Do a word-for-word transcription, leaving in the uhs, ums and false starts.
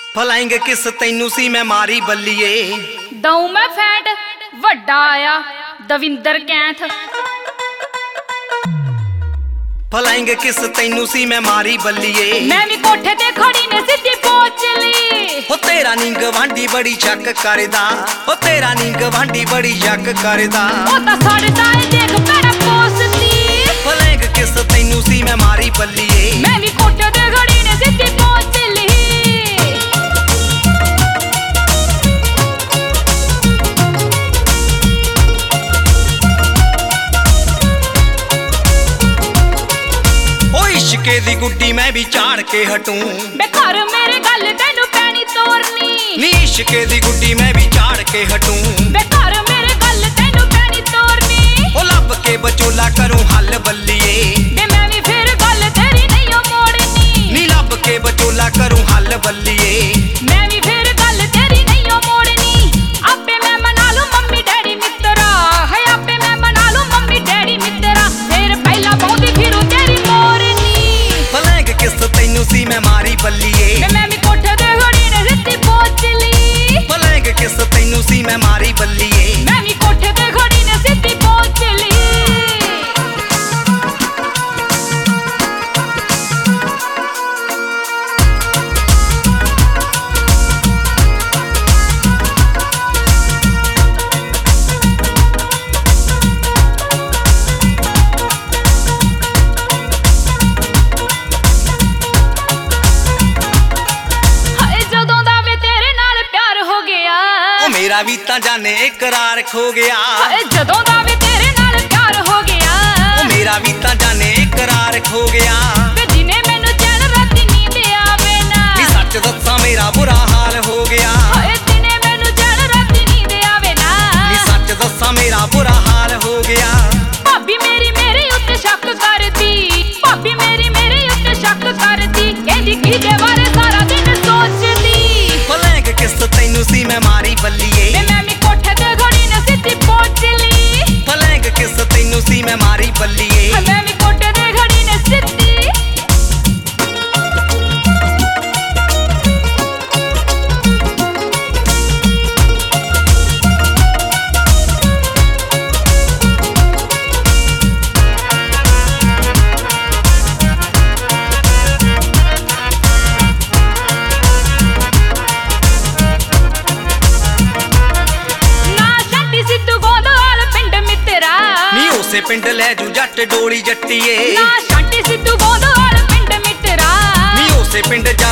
Flying ਕਿਸ ਤੈਨੂੰ ਸੀ ਮੈਂ ਮਾਰੀ ਬੱਲੀਏ। ਦਊ ਮੈਂ ਫੈਂਟ ਵੱਡਾ ਆਇਆ ਦਵਿੰਦਰ ਕੈਂਥ। ਫਲਾਇੰਗ ਕਿਸ ਤੈਨੂੰ ਸੀ ਮੈਂ ਮਾਰੀ ਬੱਲੀਏ। ਮੈਂ ਵੀ ਕੋਠੇ ਤੇ ਖੜੀ ਨੇ ਸਿੱਧੀ ਪਹੁੰਚ ਲਈ। ਹੋ ਤੇਰਾ ਨੀ ਗਵਾਂਢੀ ਬੜੀ ਸ਼ੱਕ ਕਰਦਾ, ਹੋ ਤੇਰਾ ਨੀ ਗਵਾਂਢੀ ਬੜੀ ਸ਼ੱਕ ਕਰਦਾ। ਉਹ ਤਾਂ ਸੜਦਾ ਏ ਦੇਖ ਭੈੜਾ ਪੋਸਤੀ। ਫਲਾਇੰਗ ਕਿਸ ਤੈਨੂੰ ਸੀ ਮੈਂ ਮਾਰੀ ਬੱਲੀਏ। ਮੈਂ ਵੀ ਕੋਠੇ ਤੇ ਖੜੀ ਨੇ ਸਿੱਧੀ ਪਹੁੰਚ ਲਈ। ਇਸ਼ਕੇ ਦੀ ਗੁੱਡੀ ਮੈਂ ਵੀ ਝਾੜ ਕੇ ਹਟੂੰ। ਬੇ ਘਰ ਮੇਰੇ ਗੱਲ ਤੈਨੂੰ ਪੈਣੀ ਤੋਰਨੀ। ਨੀ ਇਸ਼ਕੇ ਦੀ ਗੁੱਡੀ ਮੈਂ ਵੀ ਝਾੜ ਕੇ ਹਟੂੰ। ਬੇ ਘਰ ਮੇਰੇ ਗੱਲ ਤੈਨੂੰ ਪੈਣੀ ਤੋਰਨੀ। ਉਹ ਲੱਭ ਕੇ ਬਚੋਲਾ ਕਰੂੰ ਹੱਲ ਬੱਲੀਏ। ਬੇ ਮੈਂ ਵੀ ਫਿਰ ਗੱਲ ਤੇਰੀ ਨਹੀਂ ਓ ਮੋੜਨੀ। ਨੀ ਲੱਭ ਕੇ ਬਚੋਲਾ ਕਰੂੰ ਹੱਲ ਬੱਲੀਏ। ਮੈਂ ਵੀ ਫਿਰ ਗੱਲ ਤੇਰੀ ਨਹੀਂ ਓ ਮੋੜਨੀ। ਆਪੇ ਮੈਂ ਮਨਾ ਲੂ ਮੰਮੀ ਡੈਡੀ ਮਿੱਤਰਾ। ਹੈ ਆਪੇ ਮੈਂ ਮਨਾ ਲੂ ਮੰਮੀ ਡੈਡੀ ਮਿੱਤਰਾ। ਫਿਰ ਪਹਿਲਾਂ ਬਹੁਤੀ ਫਿਰੂ ਤੇਰੀ ਮੋਰਨੀ। ਫਲਾਇੰਗ ਕਿਸ ਤੈਨੂੰ ਸੀ ਮੈਂ ਮਾਰੀ ਬੱਲੀਏ। ਮੈਂ ਮੈਂ ਵੀ ਕੋਠੇ ਤੇ ਖੜੀ ਨੇ ਸਿੱਧੀ ਪਹੁੰਚ ਲਈ। ਫਲਾਇੰਗ ਕਿਸ ਤੈਨੂੰ ਸੀ ਮੈਂ ਮਾਰੀ ਬੱਲੀਏ। ਮੈਂ ਵੀ ਕੋਠੇ ਤੇ ਖੜੀ ਨੇ ਸਿੱਧੀ ਪਹੁੰਚ ਲਈ। ਮੇਰਾ ਵੀ ਤਾਂ ਜਾਣੇ ਇਕਰਾਰ ਖੋ ਗਿਆ। ਜਦੋਂ ਦਾ ਵੀ ਤੇਰੇ ਨਾਲ ਪਿਆਰ ਹੋ ਗਿਆ। ਉਹ ਮੇਰਾ ਵੀ ਤਾਂ ਜਾਣੇ ਇਕਰਾਰ ਖੋ ਗਿਆ। ਵੇ ਜਿਨੇ ਮੈਨੂੰ ਚੈਨ ਰਾਤੀ ਨੀਂਦ ਆਵੇ ਨਾ। ਨੀ ਸੱਚ ਦੱਸਾਂ ਮੇਰਾ ਬੁਰਾ ਹਾਲ ਹੋ ਗਿਆ। ਓਏ ਜਿਨੇ ਮੈਨੂੰ ਚੈਨ ਰਾਤੀ ਨੀਂਦ ਆਵੇ ਨਾ। ਨੀ ਸੱਚ ਦੱਸਾਂ ਮੇਰਾ ਬੁਰਾ ਹਾਲ ਹੋ ਗਿਆ। ਭਾਬੀ ਮੇਰੀ ਮੇਰੇ ਉੱਤੇ ਸ਼ੱਕ ਕਰਦੀ। ਭਾਬੀ ਮੇਰੀ ਮੇਰੇ ਉੱਤੇ ਸ਼ੱਕ ਕਰਦੀ। ਕਹਿੰਦੀ ਕਿਹਦੇ ਬਾਰੇ ਸਾਰਾ ਦਿਨ ਸੋਚਦੀ। ਫਲਾਇੰਗ ਕਿਸ ਤੈਨੂੰ ਸੀ ਮੈਂ ਮਾਰੀ ਬੱਲੀਏ। ਵੇ ਮੈਂ ਵੀ ਕੋਠੇ ਤੇ ਖੜੀ ਨੇ ਸਿੱਧੀ ਪਹੁੰਚ ਲਈ। ਫਲਾਇੰਗ ਕਿਸ ਤੈਨੂੰ ਸੀ ਮੈਂ ਮਾਰੀ ਬੱਲੀਏ। ਮੈਂ ਵੀ ਕੋਠੇ ਤੇ ਖੜੀ ਨੇ ਸਿੱਧੀ। ਉਸੇ ਪਿੰਡ ਲੈ ਜੂ ਜੱਟ ਡੋਲੀ ਜੱਟੀਏ। ਨਾ ਛਾਂਟੀ ਸਿੱਧੂ ਗੋਦਵਾਲ ਪਿੰਡ ਮਿੱਤਰਾ। ਨੀ ਉਸੇ ਪਿੰਡ ਜਾ